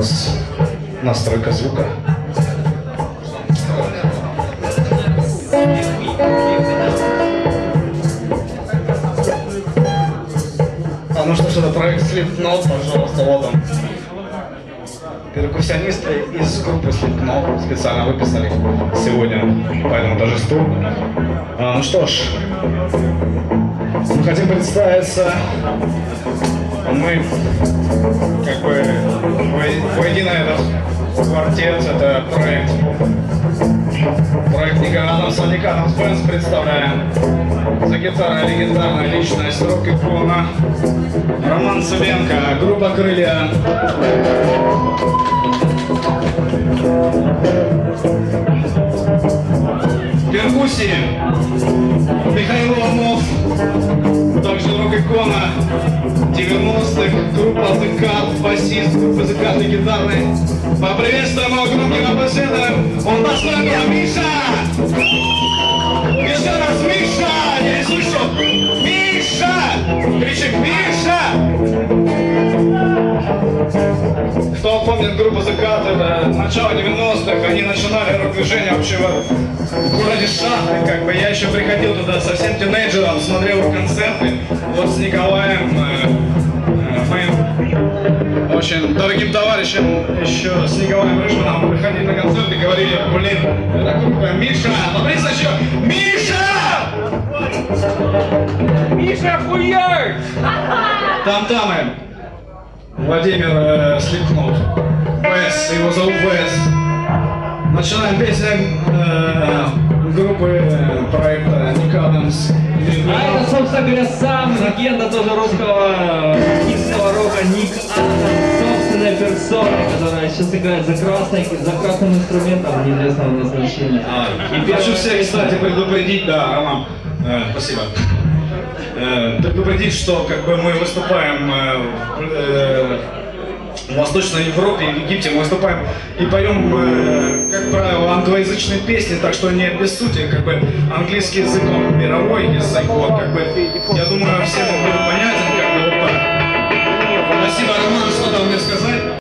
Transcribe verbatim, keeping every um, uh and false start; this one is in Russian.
нас настройка звука. А, ну что ж, это проект Slipknot, пожалуйста, вот он. Перкуссионисты из группы Slipknot специально выписали сегодня по этому торжеству. А, ну что ж, мы хотим представиться. Мы как бы воедино этот квартет, это проект. Проект Николай Адамс, Николай Адамс Бэндс представляем. За гитарой легендарная личность, рок-икона Роман Цыбенко, группа «Крылья». Перкуссии Михаил Ломов, также рок-икона девяностых, группа The Cut, басист группы The Cut гитарный. Поприветствуем его громким аплодисментом. Он достоин меня, Миша! Еще раз, Миша! Я не слышу! Миша! Кричим, Миша! Кто помнит группу The Cut, это начало девяностых, они начинали рок-движение вообще в городе Шахты, как бы я еще приходил туда совсем тинейджером, смотрел их концерты, вот с Николаем, э, э, моим очень дорогим товарищем, еще с Николаем Рыжманом приходили на концерты и говорили, блин, это группа Миша, смотрите еще, Миша! Миша, хуяр! Там-тамы. Владимир э, Slipknot. Вэс, его зовут Вэс. Начинаем песню э, группы э, проекта Ник Адамс. А это, собственно говоря, сам легенда тоже русского киевского рока Ник Адамс, собственная персона, которая сейчас играет за, красной, за красным инструментом неизвестного назначения. А, и хочу всех, кстати, предупредить, да, Роман, э, спасибо. Предупредить, что как бы мы выступаем э, э, в Восточной Европе, в Египте, мы выступаем и поем, э, как правило, англоязычные песни, так что не обессудьте, как бы английский язык, он мировой язык, вот, как бы, я думаю, всем он будет понятен, как бы вот так. Спасибо, Роман, что дал мне сказать.